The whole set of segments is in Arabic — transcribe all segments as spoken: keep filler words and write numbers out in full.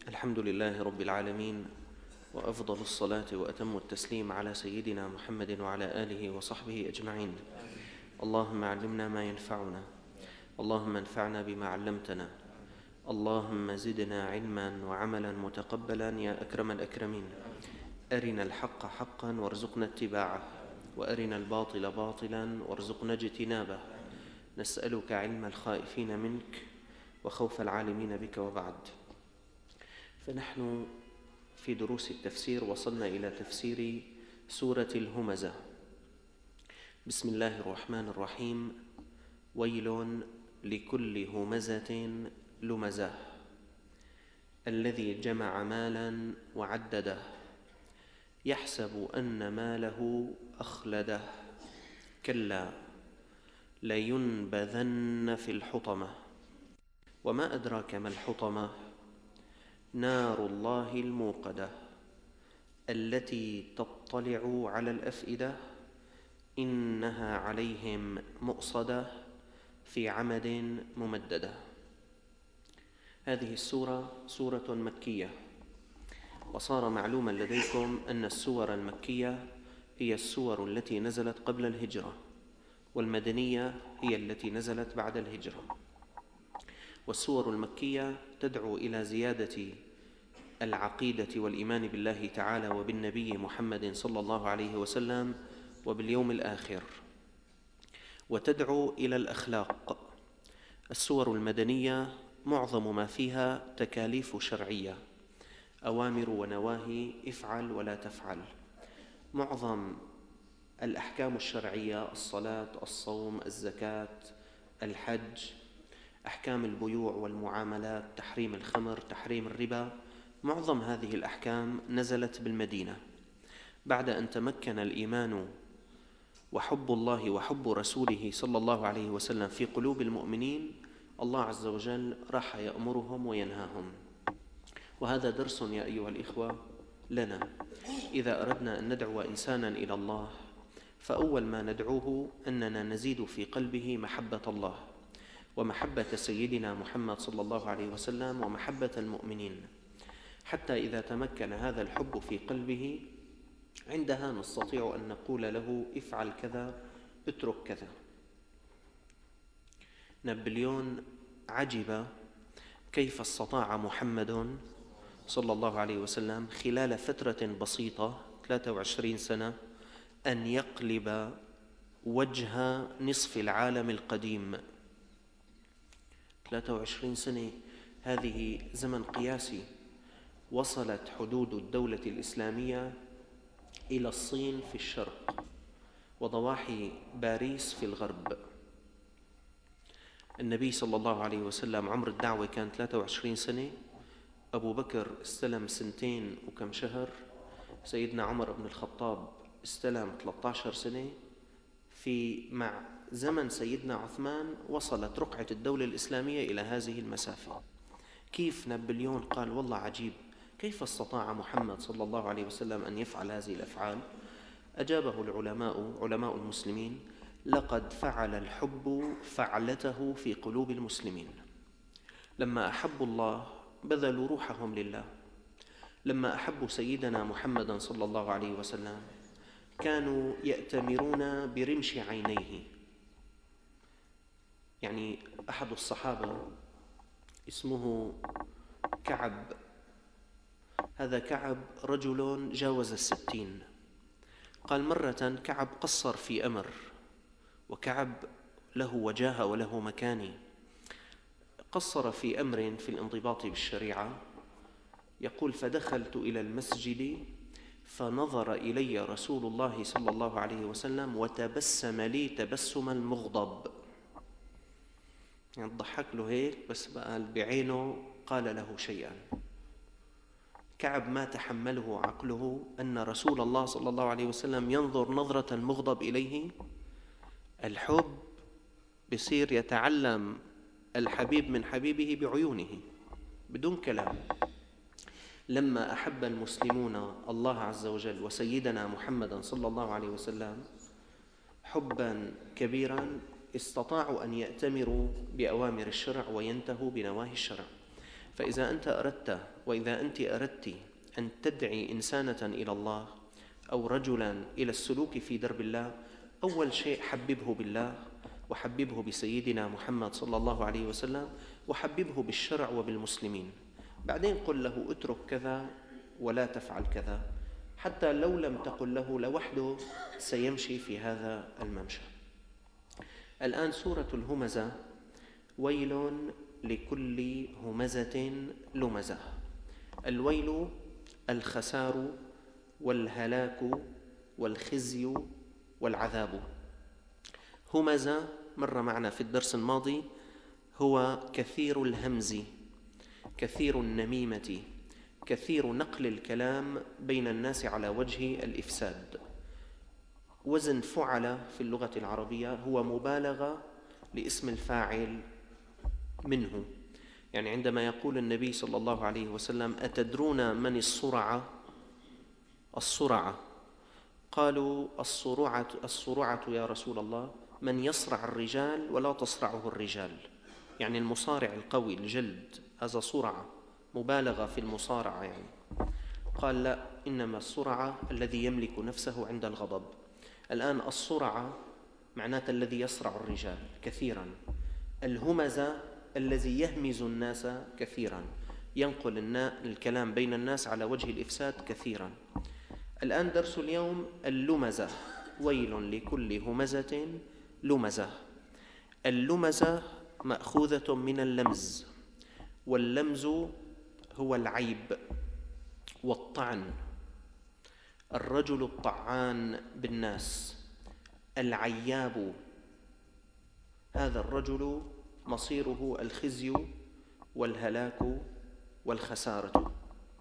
الحمد لله رب العالمين، وأفضل الصلاة وأتم التسليم على سيدنا محمد وعلى آله وصحبه أجمعين. اللهم علمنا ما ينفعنا، اللهم انفعنا بما علمتنا، اللهم زدنا علما وعملا متقبلا يا أكرم الأكرمين. أرنا الحق حقا وارزقنا اتباعه، وأرنا الباطل باطلا وارزقنا اجتنابه. نسألك علم الخائفين منك وخوف العالمين بك. وبعد، فنحن في دروس التفسير وصلنا إلى تفسير سورة الهمزة. بسم الله الرحمن الرحيم. ويل لكل همزة لمزة الذي جمع مالا وعدده يحسب أن ماله أخلده كلا لينبذن في الحطمة وما أدراك ما الحطمة نار الله الموقدة التي تطلع على الأفئدة إنها عليهم مؤصدة في عمد ممددة. هذه السورة سورة مكية، وصار معلوما لديكم أن السور المكية هي السور التي نزلت قبل الهجرة، والمدنية هي التي نزلت بعد الهجرة. والسور المكية تدعو إلى زيادة العقيدة والإيمان بالله تعالى وبالنبي محمد صلى الله عليه وسلم وباليوم الآخر، وتدعو إلى الأخلاق. السور المدنية معظم ما فيها تكاليف شرعية، أوامر ونواهي، افعل ولا تفعل. معظم الأحكام الشرعية، الصلاة، الصوم، الزكاة، الحج، أحكام البيوع والمعاملات، تحريم الخمر، تحريم الربا، معظم هذه الأحكام نزلت بالمدينة. بعد أن تمكن الإيمان وحب الله وحب رسوله صلى الله عليه وسلم في قلوب المؤمنين، الله عز وجل راح يأمرهم وينهاهم. وهذا درس يا أيها الإخوة لنا. إذا أردنا أن ندعو إنسانا إلى الله، فأول ما ندعوه أننا نزيد في قلبه محبة الله ومحبة سيدنا محمد صلى الله عليه وسلم ومحبة المؤمنين، حتى إذا تمكن هذا الحب في قلبه، عندها نستطيع أن نقول له افعل كذا، اترك كذا. نابليون عجب كيف استطاع محمد صلى الله عليه وسلم خلال فترة بسيطة ثلاثة وعشرين سنة أن يقلب وجه نصف العالم القديم. ثلاثة وعشرين سنة هذه زمن قياسي. وصلت حدود الدولة الإسلامية إلى الصين في الشرق وضواحي باريس في الغرب. النبي صلى الله عليه وسلم عمر الدعوة كان ثلاثة وعشرين سنة، أبو بكر استلم سنتين وكم شهر، سيدنا عمر بن الخطاب استلم ثلاثة عشر سنة. في مع زمن سيدنا عثمان وصلت رقعة الدولة الإسلامية إلى هذه المسافة. كيف نابليون قال والله عجيب، كيف استطاع محمد صلى الله عليه وسلم أن يفعل هذه الأفعال؟ أجابه العلماء علماء المسلمين: لقد فعل الحب فعلته في قلوب المسلمين. لما أحبوا الله بذلوا روحهم لله. لما أحبوا سيدنا محمدا صلى الله عليه وسلم كانوا يأتمرون برمش عينيه. يعني أحد الصحابة اسمه كعب، هذا كعب رجل جاوز الستين. قال مرة كعب قصر في أمر، وكعب له وجاهة وله مكانة، قصر في أمر في الانضباط بالشريعة. يقول: فدخلت إلى المسجد فنظر إلي رسول الله صلى الله عليه وسلم وتبسم لي تبسم المغضب. يعني ضحك له هيك، بس بقى بعينه قال له شيئا. كعب ما تحمله عقله أن رسول الله صلى الله عليه وسلم ينظر نظرة المغضب إليه. الحب بصير يتعلم الحبيب من حبيبه بعيونه بدون كلام. لما أحب المسلمون الله عز وجل وسيدنا محمدا صلى الله عليه وسلم حبا كبيرا، استطاعوا أن يأتمروا بأوامر الشرع وينتهوا بنواهي الشرع. فإذا أنت أردت وإذا أنت أردت أن تدعي إنسانة إلى الله أو رجلا إلى السلوك في درب الله، أول شيء حببه بالله، وحببه بسيدنا محمد صلى الله عليه وسلم، وحببه بالشرع وبالمسلمين. بعدين قل له اترك كذا ولا تفعل كذا، حتى لو لم تقل له لوحده سيمشي في هذا الممشى. الآن سورة الهمزة: ويل لكل همزة لمزة. الويل الخسار والهلاك والخزي والعذاب. همزة مر معنا في الدرس الماضي هو كثير الهمز، كثير النميمة، كثير نقل الكلام بين الناس على وجه الإفساد. وزن فعل في اللغة العربية هو مبالغة لاسم الفاعل منه. يعني عندما يقول النبي صلى الله عليه وسلم: أتدرون من الصرعة؟ الصرعة. قالوا: الصرعة الصرعة يا رسول الله من يصرع الرجال ولا تصرعه الرجال، يعني المصارع القوي الجلد، هذا صرعة، مبالغة في المصارعة يعني. قال: لا، إنما الصرعة الذي يملك نفسه عند الغضب. الآن الصرعة معناته الذي يصرع الرجال كثيرا، الهمزة الذي يهمز الناس كثيرا، ينقل الكلام بين الناس على وجه الإفساد كثيرا. الآن درس اليوم اللمزة: ويل لكل همزة لمزة. اللمزة مأخوذة من اللمز، واللمز هو العيب والطعن. الرجل الطعان بالناس، العياب، هذا الرجل مصيره الخزي والهلاك والخسارة.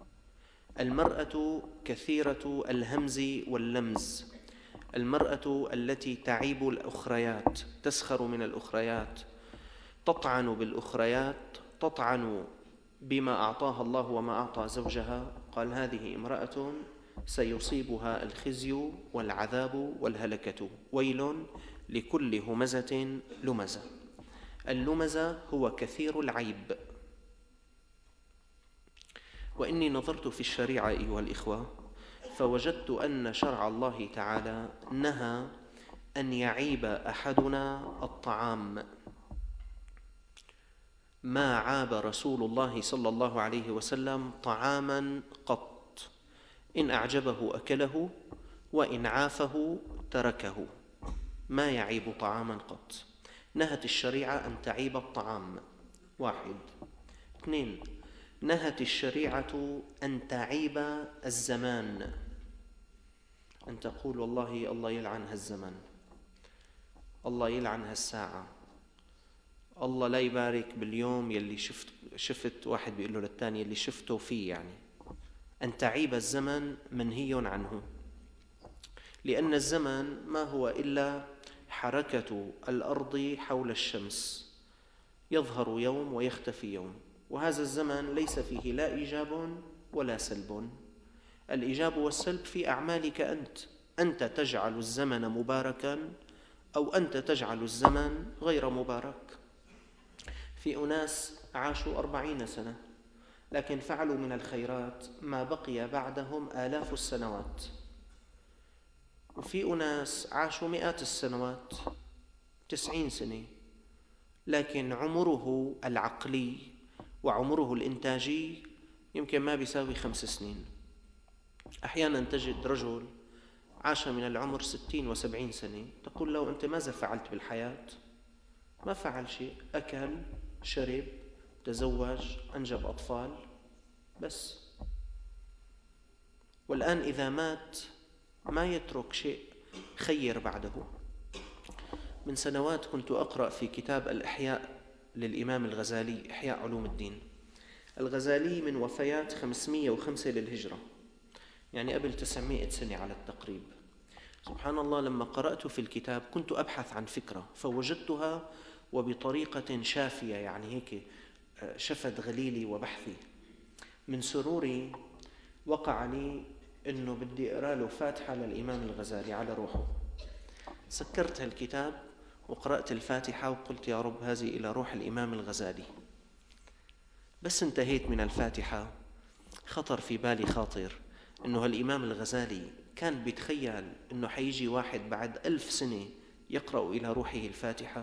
المرأة كثيرة الهمز واللمز، المرأة التي تعيب الأخريات، تسخر من الأخريات، تطعن بالأخريات، تطعن بما أعطاها الله وما أعطى زوجها. قال: هذه امرأة سيصيبها الخزي والعذاب والهلكة. ويل لكل همزة لمزة. اللمزة هو كثير العيب. وإني نظرت في الشريعة أيها الإخوة فوجدت أن شرع الله تعالى نهى أن يعيب أحدنا الطعام. ما عاب رسول الله صلى الله عليه وسلم طعاما قط، إن أعجبه أكله وإن عافه تركه، ما يعيب طعاما قط. نهت الشريعة أن تعيب الطعام، واحد. اثنين، نهت الشريعة أن تعيب الزمان، أن تقول والله الله يلعن هالزمن، الله يلعن هالساعة، الله لا يبارك باليوم يلي شفت شفت واحد بيقول له للثاني يلي شفته فيه. يعني أن تعيب الزمن منهي عنه، لأن الزمن ما هو إلا حركة الأرض حول الشمس، يظهر يوم ويختفي يوم، وهذا الزمن ليس فيه لا إيجاب ولا سلب. الإيجاب والسلب في أعمالك أنت، أنت تجعل الزمن مباركا أو أنت تجعل الزمن غير مبارك. في أناس عاشوا أربعين سنة لكن فعلوا من الخيرات ما بقي بعدهم آلاف السنوات، وفي أناس عاشوا مئات السنوات، تسعين سنة، لكن عمره العقلي وعمره الإنتاجي يمكن ما بيساوي خمس سنين. أحيانا تجد رجل عاش من العمر ستين وسبعين سنة، تقول له أنت ماذا فعلت بالحياة؟ ما فعل شيء، أكل، شرب، تزوج، أنجب أطفال بس. والآن إذا مات ما يترك شيء خير بعده. من سنوات كنت أقرأ في كتاب الإحياء للإمام الغزالي، إحياء علوم الدين. الغزالي من وفيات خمسمئة وخمسة للهجرة، يعني قبل تسعمئة سنة على التقريب. سبحان الله، لما قرأت في الكتاب كنت أبحث عن فكرة فوجدتها وبطريقة شافية، يعني هيك شفت غليلي وبحثي. من سروري وقع لي إنه بدي أقرأ له فاتحة للإمام الغزالي على روحه. سكرت هالكتاب وقرأت الفاتحة وقلت يا رب هذه إلى روح الإمام الغزالي. بس انتهيت من الفاتحة خطر في بالي خاطر إنه الإمام الغزالي كان بيتخيل إنه حيجي واحد بعد ألف سنة يقرأ إلى روحه الفاتحة.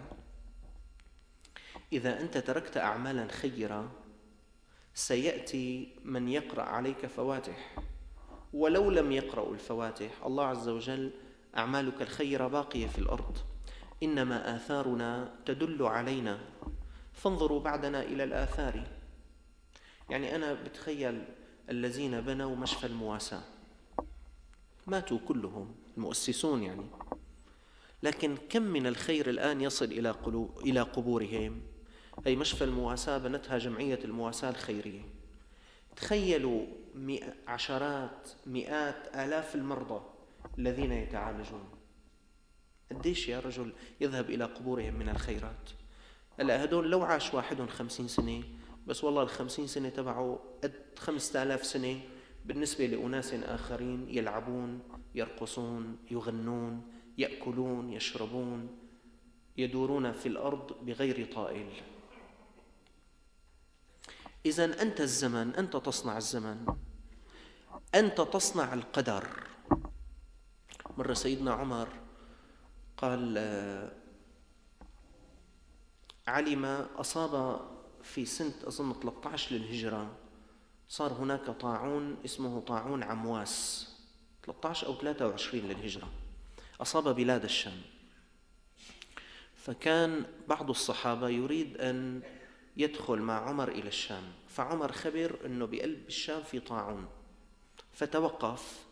إذا أنت تركت أعمالا خيرة سيأتي من يقرأ عليك فواتح، ولو لم يقرأوا الفواتح الله عز وجل أعمالك الخيرة باقية في الأرض. إنما آثارنا تدل علينا، فانظروا بعدنا إلى الآثار. يعني أنا بتخيل الذين بنوا مشفى المواساة ماتوا كلهم المؤسسون يعني، لكن كم من الخير الآن يصل إلى قلوب إلى قبورهم. هي مشفى المواساة بنتها جمعية المواساة الخيرية. تخيلوا عشرات مئات آلاف المرضى الذين يتعالجون، قديش يا رجل يذهب إلى قبورهم من الخيرات. هلا هدول لو عاش واحد خمسين سنة بس والله الخمسين سنة تبعه قد خمسة آلاف سنة بالنسبة لأناس آخرين يلعبون يرقصون يغنون يأكلون يشربون يدورون في الأرض بغير طائل. إذن أنت الزمن، أنت تصنع الزمن، أنت تصنع القدر. مرة سيدنا عمر قال علم أصاب في سنة أظن ثلاثة عشر للهجرة، صار هناك طاعون اسمه طاعون عمواس، ثلاثة عشر أو ثلاثة وعشرين للهجرة، أصاب بلاد الشام. فكان بعض الصحابة يريد أن يدخل مع عمر إلى الشام، فعمر خبر أنه بقلب الشام في طاعون، فتوقف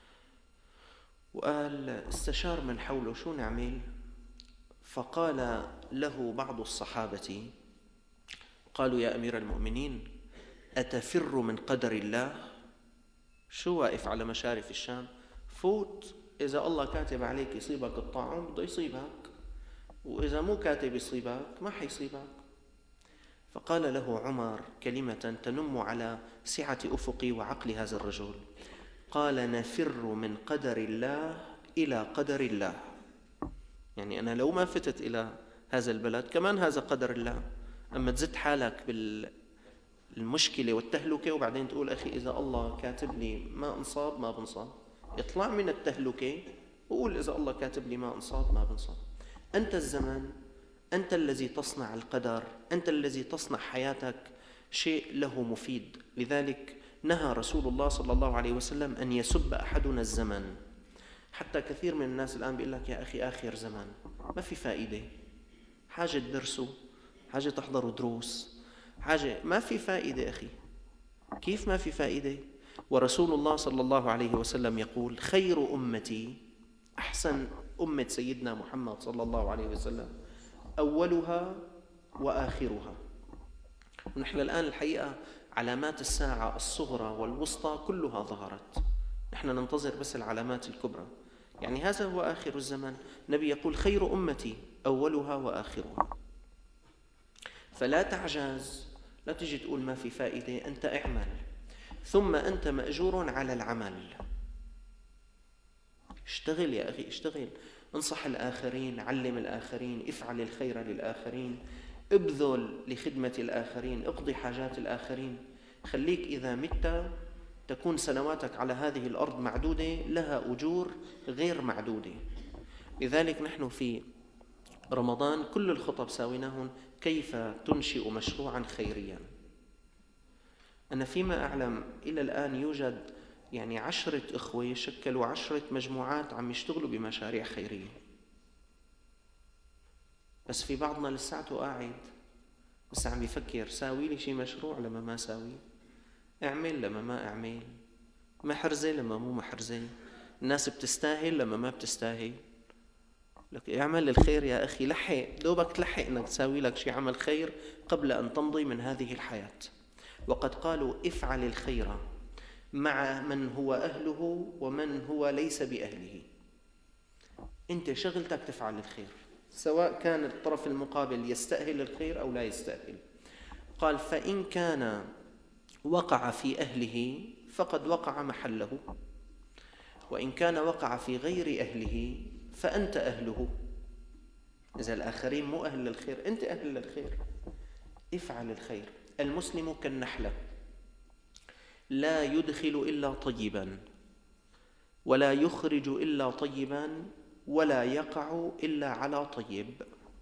وقال استشار من حوله شو نعمل. فقال له بعض الصحابة قالوا يا أمير المؤمنين أتفر من قدر الله؟ شو واقف على مشارف الشام؟ فوت، إذا الله كاتب عليك يصيبك الطاعون بده يصيبك، وإذا مو كاتب يصيبك ما حيصيبك. فقال له عمر كلمة تنم على سعة أفق وعقل هذا الرجل، قال نفر من قدر الله إلى قدر الله. يعني أنا لو ما فتت إلى هذا البلد كمان هذا قدر الله، أما تزد حالك بالمشكلة والتهلكة وبعدين تقول أخي إذا الله كاتب لي ما انصاب ما بنصاب، اطلع من التهلكة وقول إذا الله كاتب لي ما انصاب ما بنصاب. أنت الزمن، أنت الذي تصنع القدر، أنت الذي تصنع حياتك شيء له مفيد. لذلك نهى رسول الله صلى الله عليه وسلم أن يسب أحدنا الزمن. حتى كثير من الناس الآن بيقول لك يا أخي آخر زمن، ما في فائدة، حاجة تدرسوا، حاجة تحضروا دروس، حاجة ما في فائدة. أخي كيف ما في فائدة؟ ورسول الله صلى الله عليه وسلم يقول خير أمتي، أحسن أمة سيدنا محمد صلى الله عليه وسلم أولها وآخرها. ونحن الآن الحقيقة علامات الساعة الصغرى والوسطى كلها ظهرت، نحن ننتظر بس العلامات الكبرى. يعني هذا هو آخر الزمن. النبي يقول خير أمتي أولها وآخرها. فلا تعجز، لا تجي تقول ما في فائدة، أنت اعمل، ثم أنت مأجور على العمل. اشتغل يا أخي اشتغل، انصح الآخرين، علم الآخرين، افعل الخير للآخرين، ابذل لخدمة الآخرين، اقضي حاجات الآخرين. خليك إذا مت تكون سنواتك على هذه الأرض معدودة لها أجور غير معدودة. لذلك نحن في رمضان كل الخطب ساويناهن كيف تنشئ مشروعا خيريا. أنا فيما أعلم إلى الآن يوجد يعني عشرة إخوة شكلوا عشرة مجموعات عم يشتغلوا بمشاريع خيرية، بس في بعضنا لساته قاعد بس عم يفكر ساوي لي شي مشروع لما ما ساوي، اعمل لما ما اعمل، محرزة لما مو محرزة، الناس بتستاهل لما ما بتستاهل. لك اعمل الخير يا أخي، لحق دوبك تلحق أنك تساوي لك شي عمل خير قبل أن تمضي من هذه الحياة. وقد قالوا افعل الخير مع من هو أهله ومن هو ليس بأهله. أنت شغلتك تفعل الخير سواء كان الطرف المقابل يستأهل الخير أو لا يستأهل. قال فإن كان وقع في أهله فقد وقع محله، وإن كان وقع في غير أهله فأنت أهله. إذا الآخرين مو أهل للخير أنت أهل للخير. افعل الخير. المسلم كالنحلة لا يدخل إلا طيبا ولا يخرج إلا طيبا ولا يقع إلا على طيب.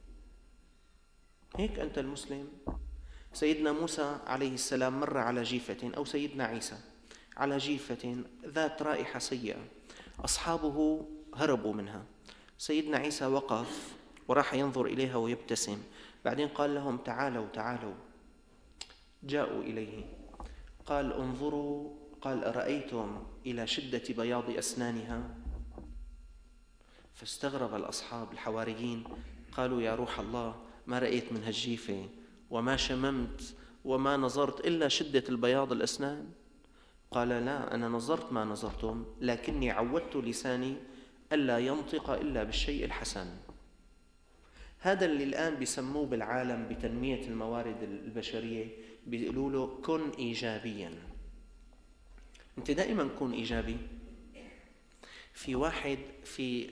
هيك أنت المسلم. سيدنا موسى عليه السلام مر على جيفة، أو سيدنا عيسى على جيفة ذات رائحة سيئة، أصحابه هربوا منها. سيدنا عيسى وقف وراح ينظر إليها ويبتسم، بعدين قال لهم تعالوا تعالوا. جاءوا إليه قال انظروا، قال أرأيتم إلى شدة بياض أسنانها؟ فاستغرب الأصحاب الحواريين، قالوا يا روح الله ما رأيت من هالجيفة وما شممت وما نظرت إلا شدة البياض الأسنان. قال لا، أنا نظرت ما نظرتم، لكني عودت لساني ألا ينطق إلا بالشيء الحسن. هذا اللي الآن بيسموه بالعالم بتنمية الموارد البشرية، بيقولوا له كن إيجابيا. أنت دائما كن إيجابي. في واحد في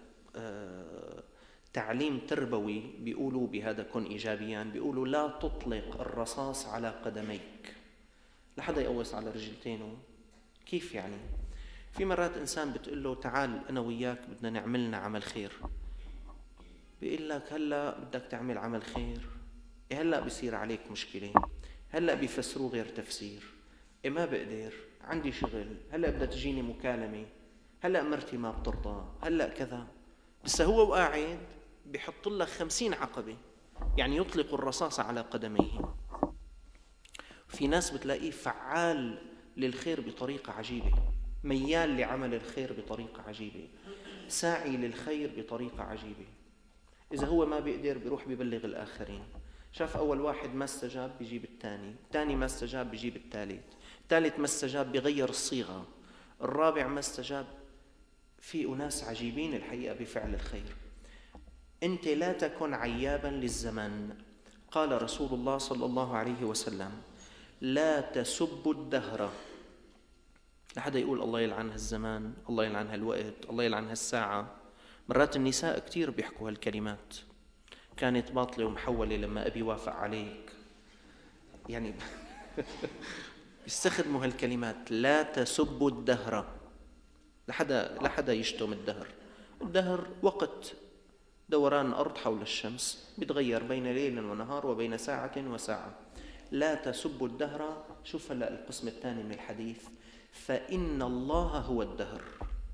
تعليم تربوي بيقولوا بهذا كن إيجابيا، بيقولوا لا تطلق الرصاص على قدميك لحدا يقوس على رجلتينه. كيف يعني؟ في مرات إنسان بتقول له تعال أنا وياك بدنا نعملنا عمل خير، بيقول لك هلأ بدك تعمل عمل خير؟ إيه هلأ بيصير عليك مشكلة، هلأ بيفسروه غير تفسير، إيه ما بقدر، عندي شغل، هلأ بدها تجيني مكالمة، هلأ مرتي ما بترضى، هلأ كذا. بس هو وقاعد بيحط لك خمسين عقبة، يعني يطلق الرصاص على قدميه. في ناس بتلاقيه فعال للخير بطريقة عجيبة، ميال لعمل الخير بطريقة عجيبة، ساعي للخير بطريقة عجيبة. إذا هو ما بيقدر بيروح بيبلغ الآخرين، شاف أول واحد ما استجاب بيجيب الثاني، الثاني ما استجاب بيجيب الثالث، الثالث ما استجاب بيغير الصيغة، الرابع ما استجاب. في أناس عجيبين الحقيقة بفعل الخير. أنت لا تكن عيابا للزمن. قال رسول الله صلى الله عليه وسلم لا تسبوا الدهر. لحدا يقول الله يلعن هالزمان، الله يلعن هالوقت، الله يلعن هالساعة. مرات النساء كتير بيحكوا هالكلمات، كانت باطلة ومحولة لما أبي وافق عليك، يعني بيستخدموا هالكلمات. لا تسبوا الدهر. لحدا لحدا يشتم الدهر. الدهر وقت دوران الأرض حول الشمس، بيتغير بين ليل ونهار وبين ساعة وساعة. لا تسبوا الدهر. شوف هلا القسم الثاني من الحديث، فإن الله هو الدهر،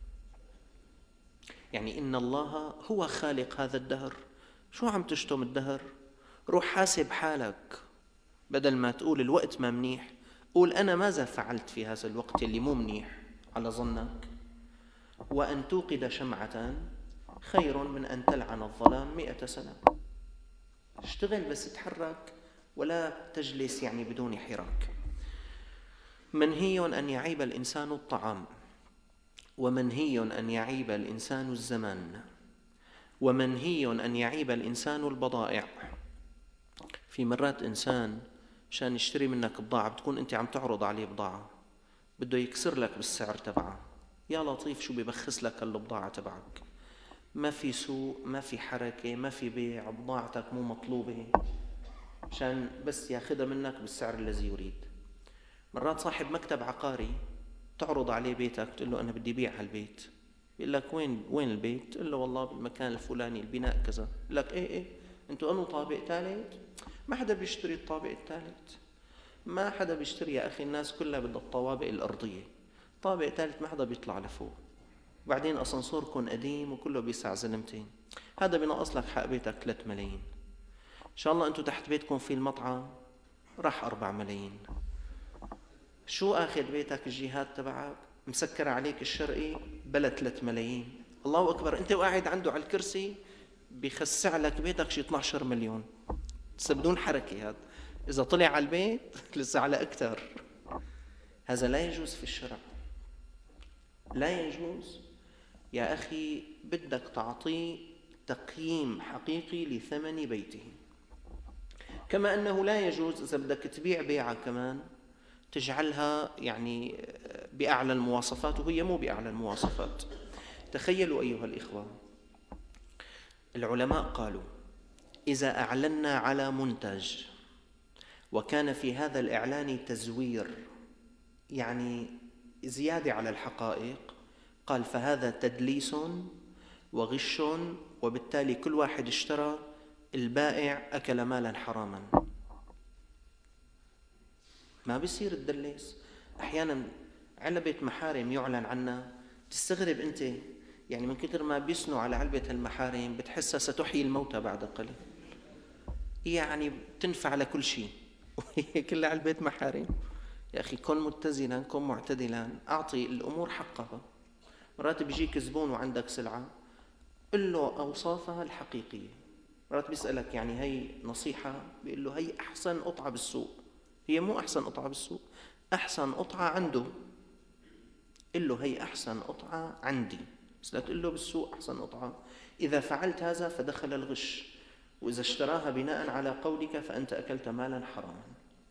يعني إن الله هو خالق هذا الدهر. شو عم تشتم الدهر؟ روح حاسب حالك، بدل ما تقول الوقت ما منيح قول أنا ماذا فعلت في هذا الوقت اللي مو منيح على ظنك. وأن توقد شمعة خير من أن تلعن الظلام مئة سنة. اشتغل بس تحرك ولا تجلس يعني بدون حراك. منهي أن يعيب الإنسان الطعام، ومنهي أن يعيب الإنسان الزمان، ومنهي أن يعيب الإنسان البضائع. في مرات إنسان عشان يشتري منك بضاعة بتكون أنت عم تعرض عليه بضاعة، بده يكسر لك بالسعر تبعه. يا لطيف شو بيبخس لك البضاعة تبعك، ما في سوق، ما في حركة، ما في بيع، بضاعتك مو مطلوبة، عشان بس ياخدها منك بالسعر الذي يريد. مرات صاحب مكتب عقاري تعرض عليه بيتك تقول له أنا بدي بيع هالبيت، بيقول لك وين وين البيت؟ تقول له والله بالمكان الفلاني البناء كذا. يقول لك إيه إيه أنتوا أنو طابق ثالث؟ ما حدا بيشتري الطابق الثالث، ما حدا بيشتري يا أخي، الناس كلها بدها الطوابق الأرضية، طابق ثالث ما حدا بيطلع لفوق، وبعدين أسانسوركم قديم وكله بيسع زلمتين. هذا بينقص لك حق بيتك ثلاثة ملايين. إن شاء الله أنتوا تحت بيتكم في المطعم راح أربعة ملايين. شو آخذ بيتك الجهات تبعك مسكر عليك الشرقي بلا ثلاثة ملايين. الله أكبر، أنت وقاعد عنده على الكرسي بيخسع لك بيتك شي اثني عشر مليون، بس بدون حركة. هذا إذا طلع على البيت لسه على أكثر. هذا لا يجوز في الشرع، لا يجوز يا أخي. بدك تعطيه تقييم حقيقي لثمن بيته. كما أنه لا يجوز إذا بدك تبيع بيعة كمان تجعلها يعني بأعلى المواصفات وهي مو بأعلى المواصفات. تخيلوا أيها الإخوة، العلماء قالوا إذا أعلنا على منتج وكان في هذا الإعلان تزوير، يعني زيادة على الحقائق. قال فهذا تدليس وغش، وبالتالي كل واحد اشترى البائع أكل مالا حراما. ما بيصير تدلس. أحيانا علبة محارم يعلن عنها، تستغرب أنت، يعني من كثر ما بيسنوا على علبة المحارم بتحسها ستحيي الموتى بعد قليل، يعني تنفع لكل شيء وهي كلها علبة محارم. يا أخي كن متزنا، كن معتدلا، أعطي الأمور حقها. مرات بيجيك زبون وعندك سلعة، قل له أوصافها الحقيقية. مرات بيسألك يعني هي نصيحة، بيقول له هي أحسن قطعة بالسوق. هي مو أحسن قطعة بالسوق، أحسن قطعة عنده. قل له هي أحسن قطعة عندي، بس لا تقول له بالسوق أحسن قطعة. إذا فعلت هذا فدخل الغش، وإذا اشتراها بناء على قولك فأنت أكلت مالا حراما.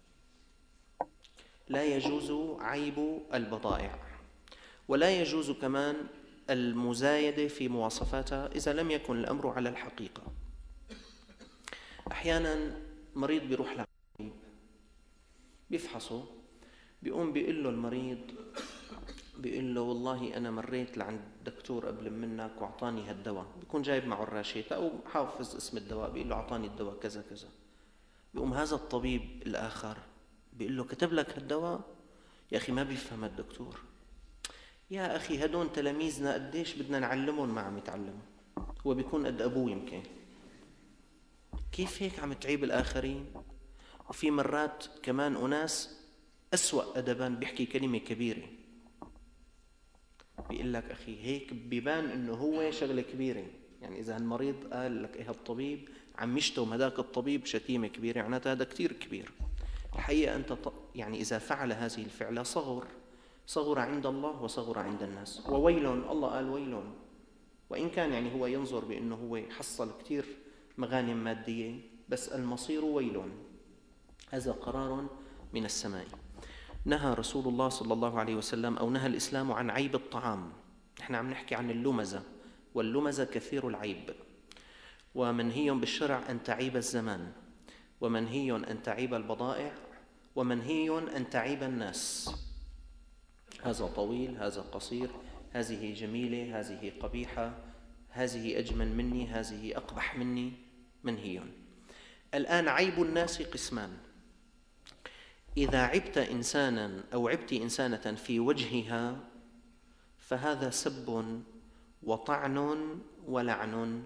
لا يجوز عيب البضائع، ولا يجوز كمان المزايدة في مواصفاتها إذا لم يكن الأمر على الحقيقة. أحيانا مريض بيروح لطبيب بيفحصه، بيقوم بيقول له المريض، بيقول له والله أنا مريت لعند دكتور قبل منك وأعطاني هالدواء. بيكون جايب معه الراشية أو حافظ اسم الدواء، بيقول له أعطاني الدواء كذا كذا. بيقوم هذا الطبيب الآخر بيقول له كتب لك هالدواء؟ يا أخي ما بيفهم الدكتور. يا أخي هدون تلاميذنا قديش بدنا نعلمهم ما عم يتعلموا، هو بيكون قد أبوه يمكن. كيف هيك عم تعيب الآخرين؟ وفي مرات كمان أناس أسوأ أدبا بيحكي كلمة كبيرة، بيقول لك أخي هيك بيبان إنه هو شغلة كبيرة. يعني إذا المريض قال لك إيه الطبيب عم يشتم هذاك الطبيب شتيمة كبيرة، معناتها هذا كتير كبير. الحقيقة أنت يعني إذا فعل هذه الفعلة صغر صغر عند الله وصغر عند الناس. وويل، الله قال ويل، وإن كان يعني هو ينظر بأنه هو حصل كتير مغانم مادية، بس المصير ويل. هذا قرار من السماء. نهى رسول الله صلى الله عليه وسلم أو نهى الإسلام عن عيب الطعام. نحن عم نحكي عن اللمزة، واللمزة كثير العيب. ومنهي بالشرع أن تعيب الزمان، ومنهي أن تعيب البضائع، ومنهي أن تعيب الناس. هذا طويل، هذا قصير، هذه جميلة، هذه قبيحة، هذه أجمل مني، هذه أقبح مني، منهي. الآن عيب الناس قسمان. إذا عبت إنسانا أو عبت إنسانة في وجهها فهذا سب وطعن ولعن،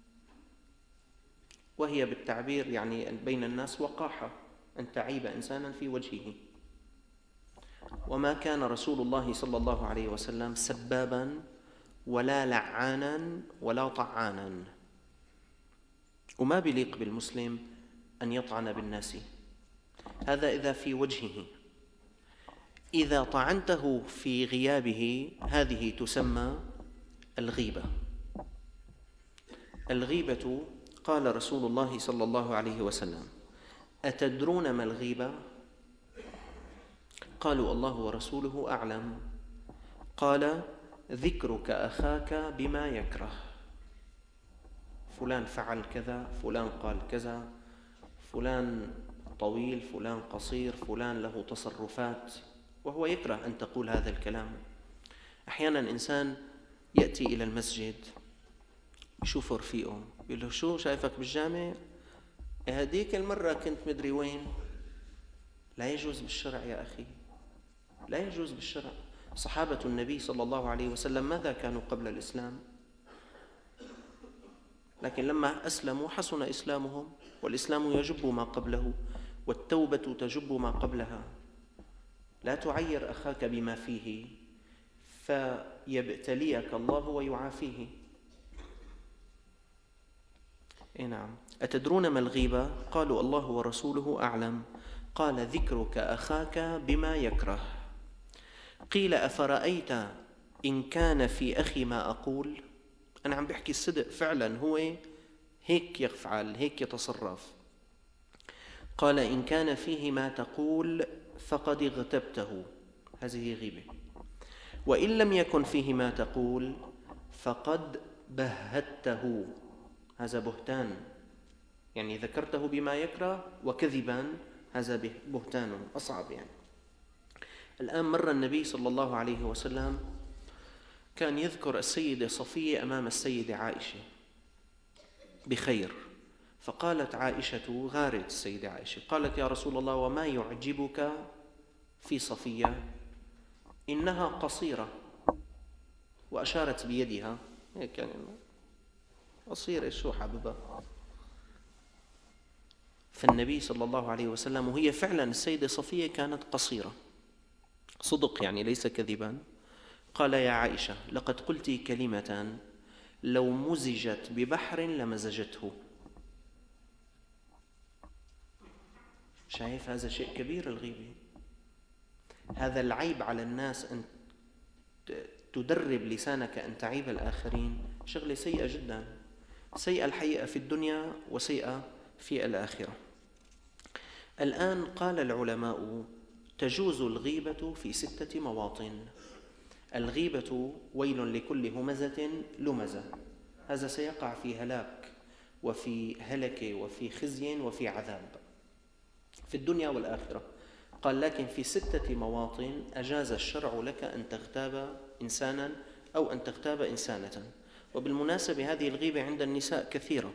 وهي بالتعبير يعني بين الناس وقاحة أن تعيب إنسانا في وجهه. وما كان رسول الله صلى الله عليه وسلم سبابا ولا لعانا ولا طعانا، وما بيليق بالمسلم أن يطعن بالناس. هذا إذا في وجهه. إذا طعنته في غيابه هذه تسمى الغيبة. الغيبة قال رسول الله صلى الله عليه وسلم: أتدرون ما الغيبة؟ قالوا الله ورسوله أعلم. قال: ذكرك أخاك بما يكره. فلان فعل كذا، فلان قال كذا، فلان طويل، فلان قصير، فلان له تصرفات، وهو يكره أن تقول هذا الكلام. أحيانا إنسان يأتي إلى المسجد بشوف رفيقه، بيقول له: شو شايفك بالجامع؟ هديك المرة كنت مدري وين. لا يجوز بالشرع يا أخي، لا يجوز بالشرع. صحابة النبي صلى الله عليه وسلم ماذا كانوا قبل الإسلام؟ لكن لما أسلموا حسن إسلامهم، والإسلام يجب ما قبله، والتوبة تجب ما قبلها. لا تعير أخاك بما فيه فيبتليك الله ويعافيه. إيه نعم. أتدرون ما الغيبة؟ قالوا الله ورسوله أعلم. قال: ذكرك أخاك بما يكره. قيل: أفرأيت إن كان في أخي ما أقول؟ أنا عم بحكي الصدق، فعلا هو هيك يفعل، هيك يتصرف. قال: إن كان فيه ما تقول فقد اغتبته، هذه غيبة. وإن لم يكن فيه ما تقول فقد بهته، هذا بهتان، يعني ذكرته بما يكره وكذبا هذا بهتان أصعب يعني. الآن مر النبي صلى الله عليه وسلم كان يذكر السيدة صفية أمام السيدة عائشة بخير، فقالت عائشة، غارت السيدة عائشة، قالت: يا رسول الله، وما يعجبك في صفية؟ إنها قصيرة، وأشارت بيدها هيك يعني قصيرة، شو حبيبها؟ فالنبي صلى الله عليه وسلم، وهي فعلا السيدة صفية كانت قصيرة صدق يعني ليس كذبا، قال: يا عائشة، لقد قلت كلمة لو مزجت ببحر لمزجته. شايف هذا شيء كبير الغيبة، هذا العيب على الناس، أن تدرب لسانك أن تعيب الآخرين، شغلة سيئة جدا، سيئة الحقيقة في الدنيا وسيئة في الآخرة. الآن قال العلماء: تجوز الغيبة في ستة مواطن. الغيبة ويل لكل همزة لمزة، هذا سيقع في هلاك وفي هلكة وفي خزي وفي عذاب في الدنيا والآخرة. قال: لكن في ستة مواطن أجاز الشرع لك أن تغتاب إنسانا أو أن تغتاب إنسانة. وبالمناسبة هذه الغيبة عند النساء كثيرة،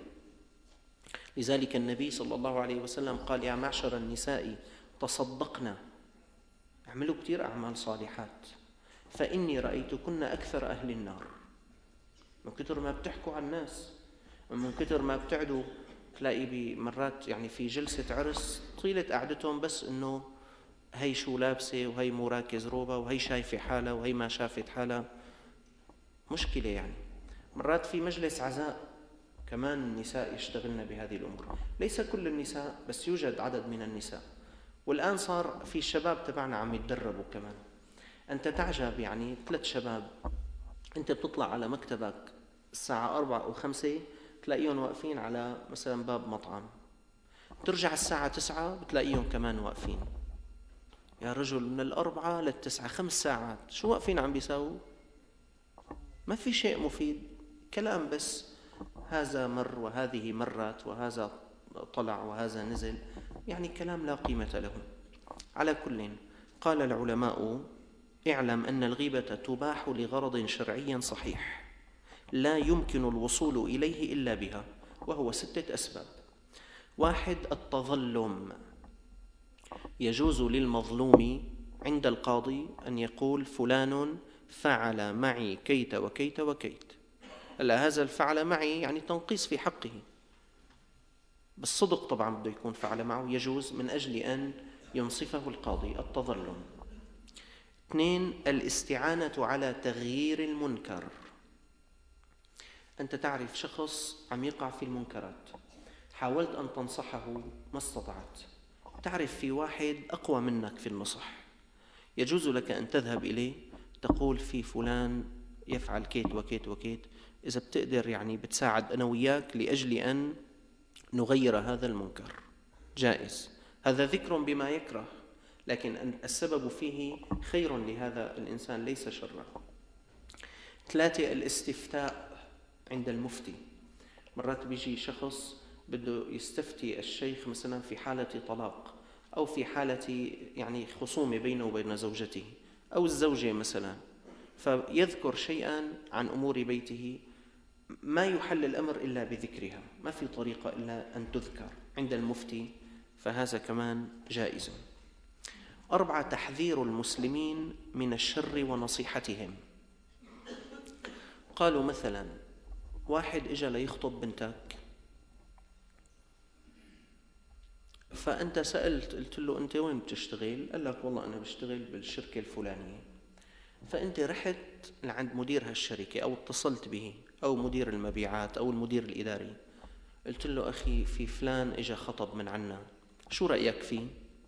لذلك النبي صلى الله عليه وسلم قال: يا معشر النساء تصدقنا، اعملوا كثير أعمال صالحات، فإني رأيتكن أكثر أهل النار. من كثر ما بتحكوا عن الناس، من كثر ما بتعدوا، تلاقي بمرات يعني في جلسة عرس طيلة قعدتهم بس إنه هي شو لابسة، وهي مو راكز روبة، وهي شايفة حالها، وهي ما شافت حالها. مشكلة يعني. مرات في مجلس عزاء كمان النساء يشتغلن بهذه الأمور، ليس كل النساء بس يوجد عدد من النساء. والآن صار في الشباب تبعنا عم يتدربوا كمان. أنت تعجب يعني ثلاث شباب أنت بتطلع على مكتبك الساعة أربعة أو خمسة تلاقيهم واقفين على مثلا باب مطعم، ترجع الساعة تسعة بتلاقيهم كمان واقفين. يا رجل، من الأربعة للتسعة خمس ساعات شو واقفين عم بيساووا؟ ما في شيء مفيد، كلام بس، هذا مر وهذه مرت وهذا طلع وهذا نزل، يعني كلام لا قيمة له. على كل، قال العلماء: اعلم أن الغيبة تباح لغرض شرعي صحيح لا يمكن الوصول إليه إلا بها، وهو ستة أسباب. واحد: التظلم، يجوز للمظلوم عند القاضي أن يقول: فلان فعل معي كيت وكيت وكيت. هلا هذا الفعل معي يعني تنقيص في حقه، بالصدق طبعا بده يكون فعل معه، يجوز من أجل أن ينصفه القاضي، التظلم. اثنين: الاستعانة على تغيير المنكر. أنت تعرف شخص عم يقع في المنكرات، حاولت أن تنصحه ما استطعت، تعرف في واحد أقوى منك في النصح، يجوز لك أن تذهب إليه تقول: في فلان يفعل كيت وكيت وكيت، إذا بتقدر يعني بتساعد أنا وياك لأجل أن نغير هذا المنكر، جائز. هذا ذكر بما يكره، لكن السبب فيه خير لهذا الإنسان ليس شرا. ثلاثة: الاستفتاء عند المفتي. مرات بيجي شخص بده يستفتي الشيخ مثلا في حالة طلاق، أو في حالة يعني خصومة بينه وبين زوجته، أو الزوجة مثلا، فيذكر شيئا عن أمور بيته، ما يحل الأمر إلا بذكرها، ما في طريقة إلا أن تذكر عند المفتي، فهذا كمان جائز. أربعة: تحذير المسلمين من الشر ونصيحتهم. قالوا مثلا واحد إجا ليخطب بنتك، فأنت سألت قلت له: أنت وين بتشتغل؟ قال لك: والله أنا بشتغل بالشركة الفلانية. فأنت رحت لعند مدير هالشركة أو اتصلت به أو مدير المبيعات أو المدير الإداري، قلت له: أخي في فلان إجا خطب من عنا، شو رأيك فيه؟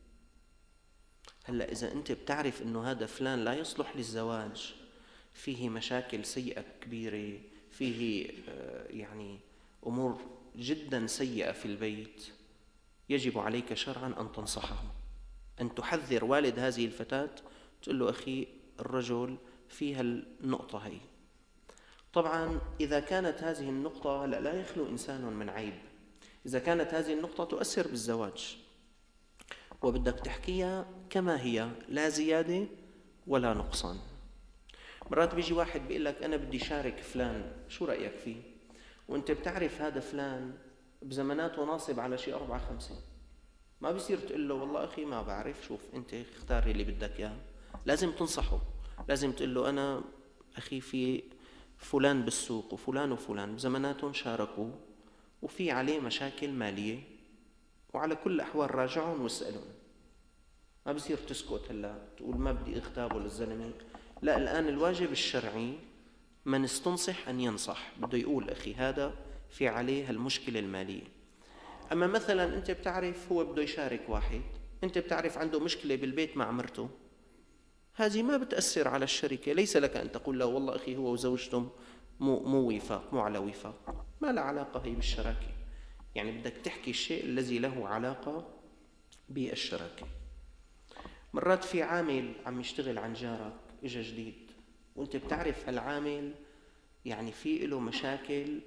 هلأ إذا أنت بتعرف أنه هذا فلان لا يصلح للزواج، فيه مشاكل سيئة كبيرة، فيه يعني أمور جدا سيئة في البيت، يجب عليك شرعا أن تنصحه، أن تحذر والد هذه الفتاة، تقول له: أخي الرجل فيها النقطة هي. طبعا إذا كانت هذه النقطة لا, لا يخلو إنسان من عيب، إذا كانت هذه النقطة تؤثر بالزواج. وبدك تحكيها كما هي، لا زيادة ولا نقصان. مرات بيجي واحد بيقول لك أنا بدي شارك فلان، شو رأيك فيه؟ وأنت بتعرف هذا فلان بزمانات وناصب على شيء أربعة خمسة، ما بيصير تقول له والله أخي ما بعرف، شوف أنت اختار اللي بدك إياه. لازم تنصحه، لازم تقول له أنا أخي في فلان بالسوق وفلان وفلان بزماناتهم شاركوا وفي عليه مشاكل مالية، وعلى كل الأحوال راجعهم واسألهم. ما بصير تسكت هلا تقول ما بدي اغتابه للزلمة. لا، الآن الواجب الشرعي من استنصح أن ينصح، بده يقول أخي هذا في عليه هالمشكلة المالية. أما مثلا أنت بتعرف هو بده يشارك واحد، أنت بتعرف عنده مشكلة بالبيت مع مرته، هذه ما بتأثر على الشركة، ليس لك أن تقول له والله أخي هو وزوجته مو, مو وفاق، مو على وفاق، ما له علاقة هي بالشراكة. يعني بدك تحكي الشيء الذي له علاقة بالشراكة. مرات في عامل عم يشتغل عن جارك إجا جديد، وانت بتعرف هالعامل يعني في له مشاكل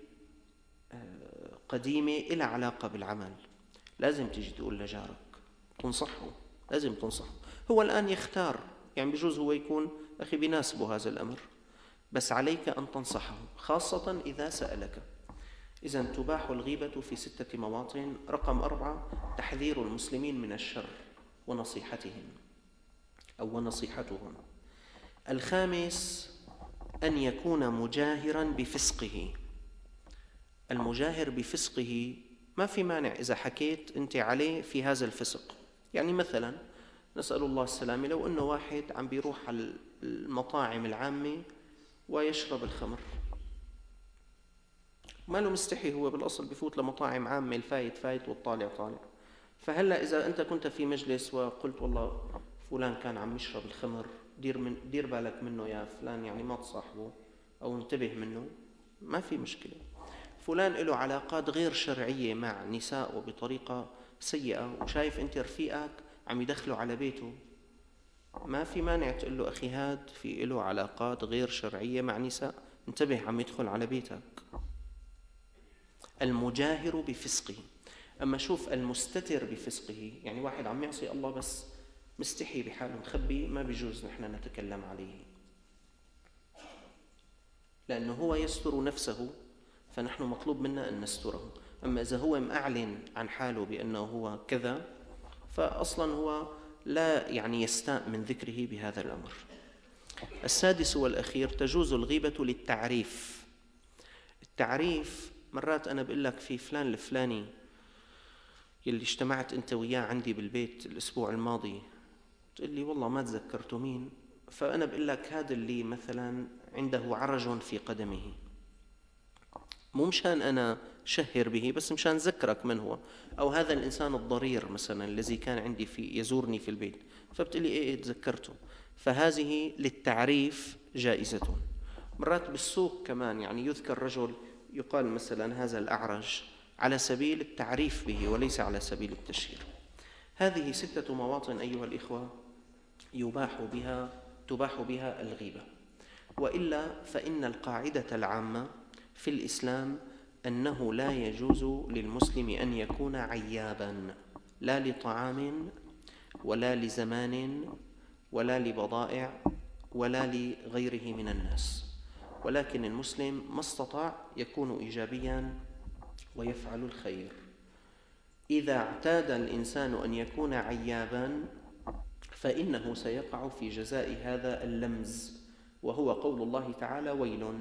قديمة إلها علاقة بالعمل، لازم تيجي تقول لجارك تنصحه، لازم تنصحه. هو الآن يختار، يعني بجوز هو يكون أخي بيناسبه هذا الأمر، بس عليك أن تنصحه خاصة إذا سألك. إذن تباح الغيبة في ستة مواطن. رقم أربعة: تحذير المسلمين من الشر ونصيحتهم أو ونصيحتهم. الخامس: أن يكون مجاهرا بفسقه. المجاهر بفسقه ما في مانع إذا حكيت أنت عليه في هذا الفسق. يعني مثلا نسأل الله السلامة، لو أنه واحد عم بيروح على المطاعم العامة ويشرب الخمر، ما له مستحي، هو بالأصل بفوت لمطاعم عامة، الفايت فايت والطالع طالع. فهلأ إذا أنت كنت في مجلس وقلت والله فلان كان عم يشرب الخمر، دير, من دير بالك منه يا فلان، يعني ما تصاحبه أو انتبه منه، ما في مشكلة. فلان له علاقات غير شرعية مع نساء وبطريقة سيئة، وشايف أنت رفيقك عم يدخله على بيته، ما في مانع تقول له أخي هاد في له علاقات غير شرعية مع نساء، انتبه عم يدخل على بيتك. المجاهر بفسقه. أما شوف المستتر بفسقه، يعني واحد عم يعصي الله بس مستحي بحاله مخبي، ما بيجوز نحن نتكلم عليه، لأنه هو يستر نفسه، فنحن مطلوب منا أن نستره. أما إذا هو معلن عن حاله بأنه هو كذا، فأصلا هو لا يعني يستاء من ذكره بهذا الأمر. السادس والأخير: تجوز الغيبة للتعريف. التعريف مرات أنا بقول لك في فلان الفلاني يلي اجتمعت أنت وياه عندي بالبيت الأسبوع الماضي، تقول لي والله ما تذكرته مين، فأنا بقول لك هذا اللي مثلا عنده عرج في قدمه، مو مشان أنا شهر به، بس مشان ذكرك من هو. أو هذا الإنسان الضرير مثلا الذي كان عندي في يزورني في البيت، فبتقول لي إيه, إيه تذكرته. فهذه للتعريف جائزة. مرات بالسوق كمان يعني يذكر رجل، يقال مثلا هذا الأعرج، على سبيل التعريف به وليس على سبيل التشهير. هذه ستة مواطن أيها الإخوة يباح بها تباح بها الغيبة. وإلا فإن القاعدة العامة في الإسلام أنه لا يجوز للمسلم أن يكون عيابا، لا لطعام ولا لزمان ولا لبضائع ولا لغيره من الناس، ولكن المسلم ما استطاع يكون إيجابيا ويفعل الخير. إذا اعتاد الإنسان أن يكون عيابا فإنه سيقع في جزاء هذا اللمز، وهو قول الله تعالى: ويل.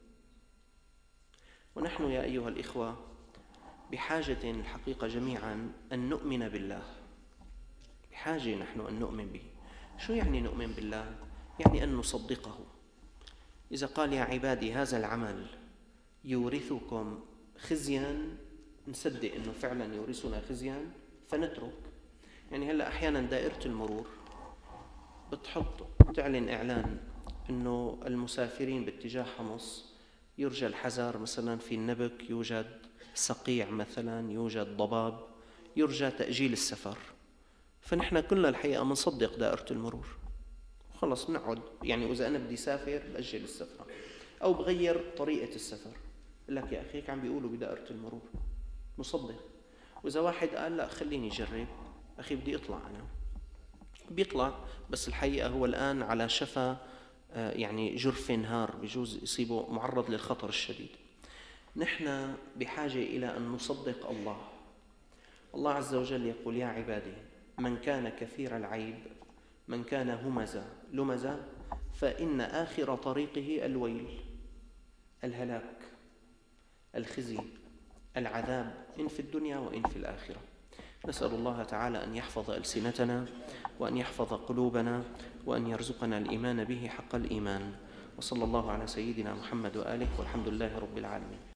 ونحن يا أيها الإخوة بحاجة الحقيقة جميعا أن نؤمن بالله، بحاجة نحن أن نؤمن به. شو يعني نؤمن بالله؟ يعني أن نصدقه. إذا قال يا عبادي هذا العمل يورثكم خزيا، نصدق أنه فعلا يورثنا خزيا فنترك. يعني هلأ أحيانا دائرة المرور بتحط تعلن إعلان أنه المسافرين باتجاه حمص يرجى الحذر، مثلا في النبك يوجد صقيع، مثلا يوجد ضباب، يرجى تأجيل السفر. فنحن كلنا الحقيقة منصدق دائرة المرور، خلص بنقعد يعني إذا أنا بدي سافر بأجل السفر أو بغير طريقة السفر، لك يا أخيك عم بيقولوا بدائرة المرور، مصدق. وإذا واحد قال لا خليني أجرب، أخي بدي أطلع أنا، بيطلع، بس الحقيقة هو الآن على شفا يعني جرف نهار، بجوز يصيبه معرض للخطر الشديد. نحن بحاجة إلى أن نصدق الله. الله عز وجل يقول: يا عبادي من كان كثير العيب، من كان همزة لمزة، فإن آخر طريقه الويل، الهلاك، الخزي، العذاب، إن في الدنيا وإن في الآخرة. نسأل الله تعالى أن يحفظ ألسنتنا، وأن يحفظ قلوبنا، وأن يرزقنا الإيمان به حق الإيمان. وصلى الله على سيدنا محمد وآله، والحمد لله رب العالمين.